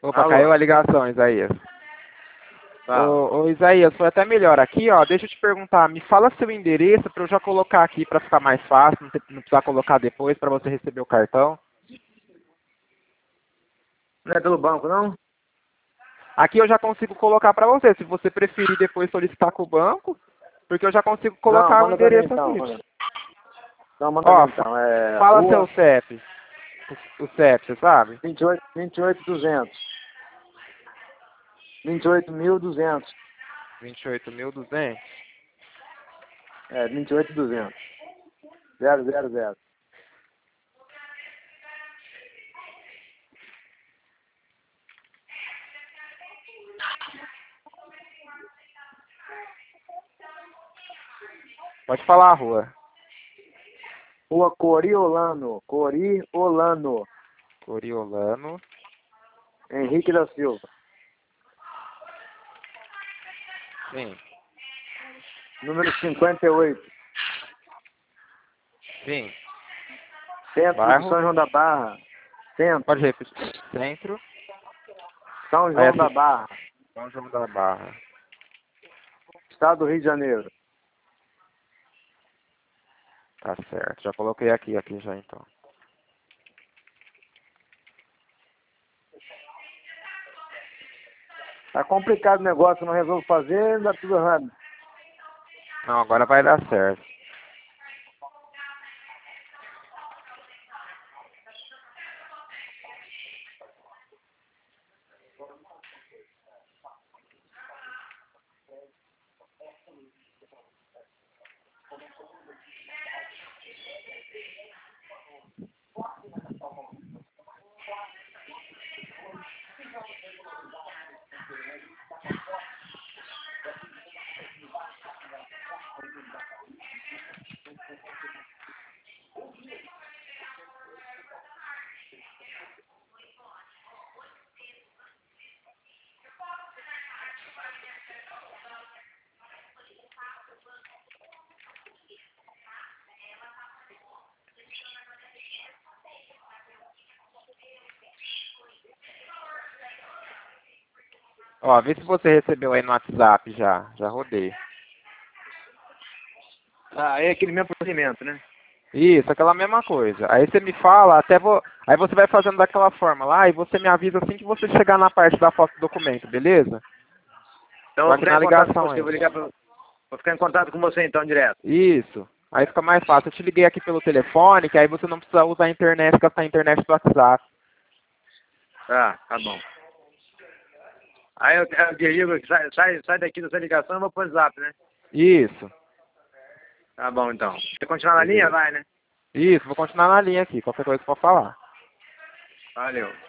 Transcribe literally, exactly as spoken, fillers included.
Opa, Alô? caiu a ligação, Isaías. Tá. Ô, ô, Isaías, foi até melhor aqui, ó. Deixa eu te perguntar, me fala seu endereço para eu já colocar aqui para ficar mais fácil, não, ter, não precisar colocar depois para você receber o cartão. Não é pelo banco, não? Aqui eu já consigo colocar para você, se você preferir depois solicitar com o banco, porque eu já consigo Não, colocar o manda pra mim endereço então. aqui. Manda. Não, manda pra Ó, mim fa- então. É fala seu rua C E P, o, o C E P, você sabe? vinte e oito, vinte e oito mil e duzentos. vinte e oito mil e duzentos. vinte e oito mil e duzentos. É, vinte e oito mil e duzentos. Zero, zero, zero. Pode falar a rua. Rua Coriolano. Coriolano. Coriolano. Henrique da Silva. Sim. Número cinquenta e oito. Sim. Centro Bairro. de São João da Barra. Centro. Pode repetir. Centro. São Aí João assim, da Barra. São João da Barra. Estado do Rio de Janeiro. Tá certo. Já coloquei aqui, aqui já então. Tá complicado o negócio, não resolvo fazer, dá tudo errado. Não, agora vai dar certo. Ó, vê se você recebeu aí no WhatsApp já. Já rodei. Ah, é aquele mesmo procedimento, né? Isso, aquela mesma coisa. Aí você me fala, até vou. Aí você vai fazendo daquela forma lá e você me avisa assim que você chegar na parte da foto do documento, beleza? Então eu Tô vou aqui ficar na em contato com ligação você, aí. vou ligar pra... Vou ficar em contato com você então, direto. Isso. Aí fica mais fácil. Eu te liguei aqui pelo telefone, que aí você não precisa usar a internet, gastar a internet do WhatsApp. Tá, tá bom. Aí eu, eu desligo, sai, sai, sai daqui dessa ligação e vou pro WhatsApp, né? Isso. Tá bom então. Você continuar na linha? Vai, né? Isso, vou continuar na linha aqui. Qualquer coisa pode falar. Valeu.